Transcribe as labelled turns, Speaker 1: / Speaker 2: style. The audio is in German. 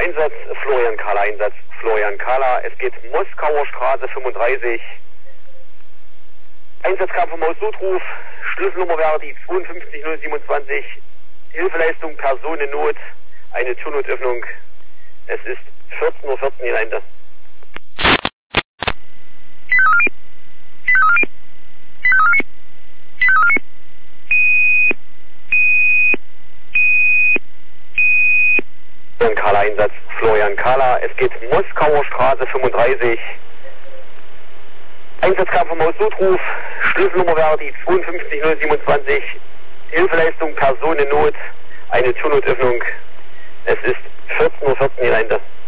Speaker 1: Einsatz, Florian Kahler, Einsatz, Florian Kahler. Es geht Moskauer Straße 35. Einsatz kam vom Haus Notruf. Schlüsselnummer wäre die 52027. Hilfeleistung, Personennot, eine Türnotöffnung. Es ist 14:14 Uhr in Ende. Florian Kahler, Einsatz, Florian Kahler. Es geht Moskauer Straße 35. Einsatz kam vom Haus Notruf. Schlüsselnummer wäre die 52027. Hilfeleistung, Personennot, eine Türnotöffnung. Es ist 14:14 Uhr in Ende.